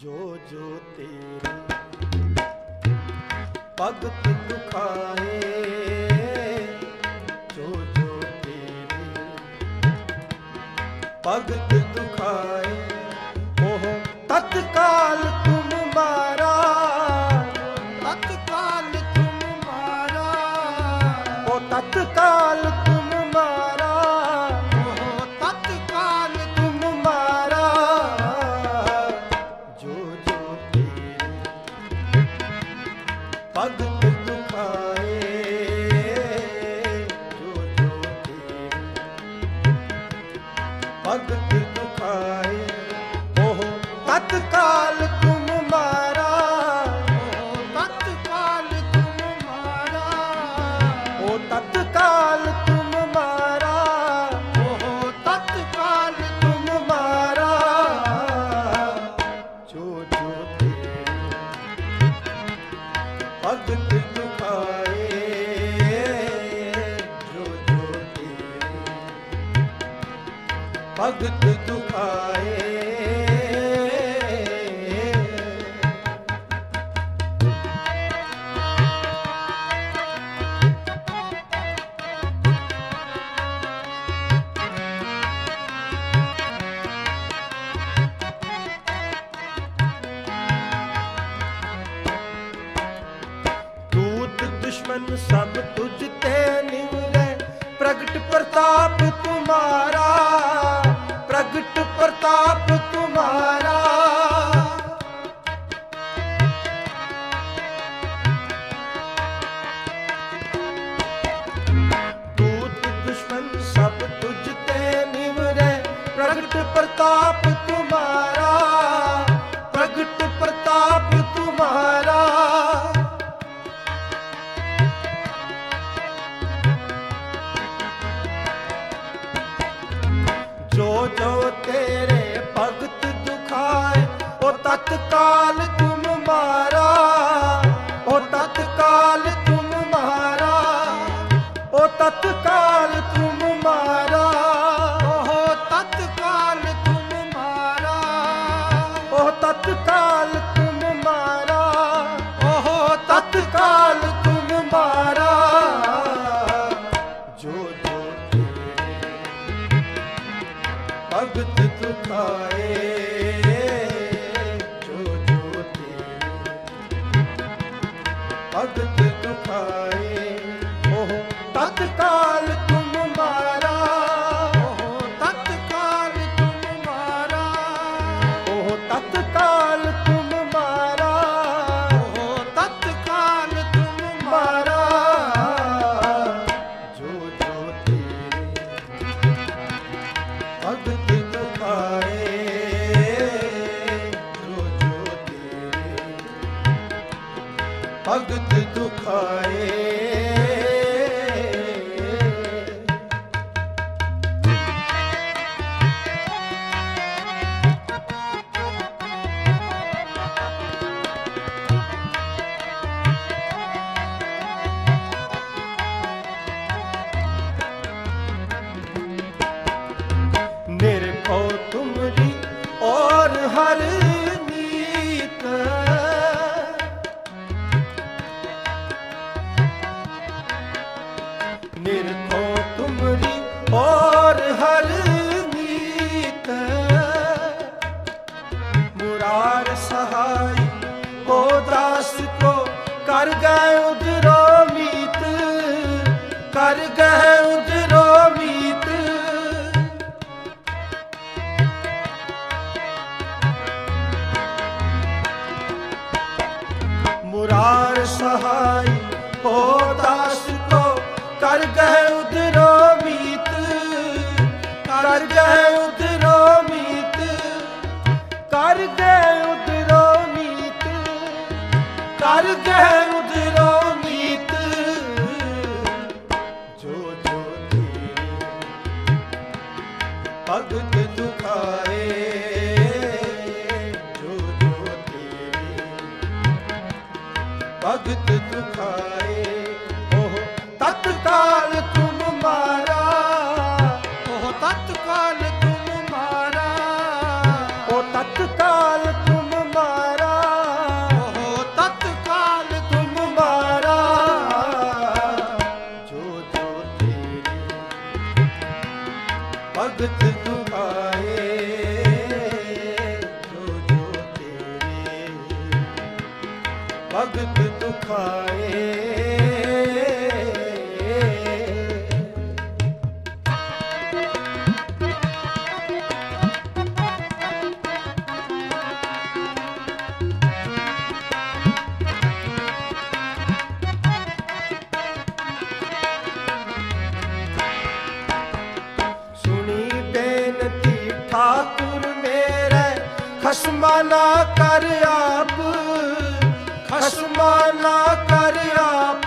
जो जो तेरे भगत दुखाए, जो जो तेरे भगत दुखाए, ओह तत्काल तुम मारा, तत्काल तुम मारा, ओ तत्काल तुम मारा, ओ तत्काल तुम मारा, जो जो तेरे भगत दुखाए, जो जो तेरे भगत दुखाए, ओह तत्काल तुम मारा, ओ तत्काल तुम मारा, ओ तत्काल तुम मारा, ओ तत्काल तुम मारा, जो जो तेरे भगत दुखाए, जो जो तेरे भगत दुखाए। दूत दुश्मन सब तुझ ते निवरे, प्रगट प्रताप तुम्हारा, प्रगट प्रताप तुम्हारा, दूत दुश्मन सब तुझ ते निवरे, प्रगट प्रताप तुम्हारा, प्रगट प्रताप तुम्हारा, जो जो तेरे भगत दुखाए, ओ तत्काल तुम मारा, ओ तत्काल तुम मारा, ओ तत्काल तुम मारा, ओ तत्काल तुम मारा, ओ तत्काल तुम मारा, ओ तत्काल तुम मारा, जो जो तेरे भगत दुखाए, जो जो तेरे भगत दुखाए, ओह तत्काल तुम मारा, ओह तत्काल तुम मारा, ओह तत्काल तुम मारा, ओह तत्काल तुम मारा, जो जो तेरे भगत दुखाए, जो जो तेरे भगत दुखाए। निरखो तुमरी और हर नीत, निरखो तुमरी और हर नीत, मुरार सहाय को दास को कर गए उजरो मीत, कर गए उजरो मीत, मुरार सहाय हो दास को कर गए उधरो मीत, कर गए उधरो मीत, कर गए उधरो मीत, कर गए उधरो मीत, जो जो तेरे भगत दुखाए, जो जो तेरे भगत दुखाए, ओह तत्काल तुम मारा, ओह तत्काल तुम मारा, ओ तत्काल तुम मारा, भगत दुखाए जो जो तेरे भगत दुखाए। ठाकुर मेरे खसमा ना कर आप, खसमा ना कर आप।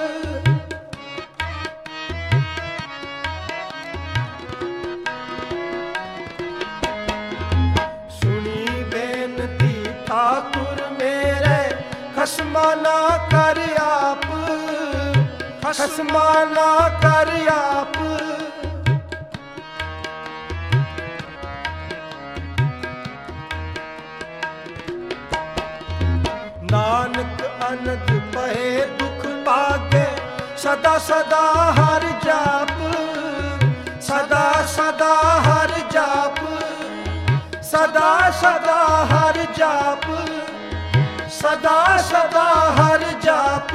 सुनी बेनती ठाकुर मेरे खसमा ना कर आप, खसमा ना कर आप। नानक अनंत पहे दुख भागे सदा सदा हर जाप, सदा सदा हर जाप, सदा सदा हर जाप, सदा सदा हर जाप।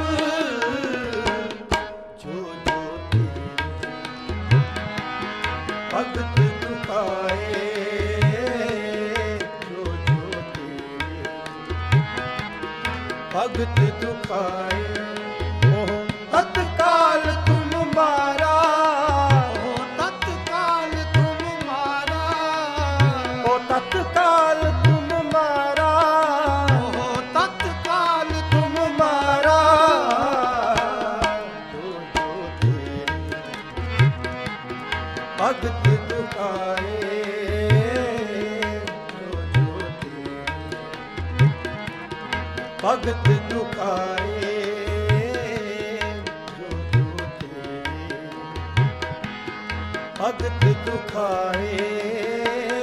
जो जो तेरे भगत दुखाए भगत दुखाए। ओह तत्काल तुम मारा, ओह तत्काल तुम मारा, ओह तत्काल तुम मारा, ओह तत्काल तुम मारा। जो जो तेरे भगत दुखाए भगत दुखाए जो जो तेरे भगत दुखाए।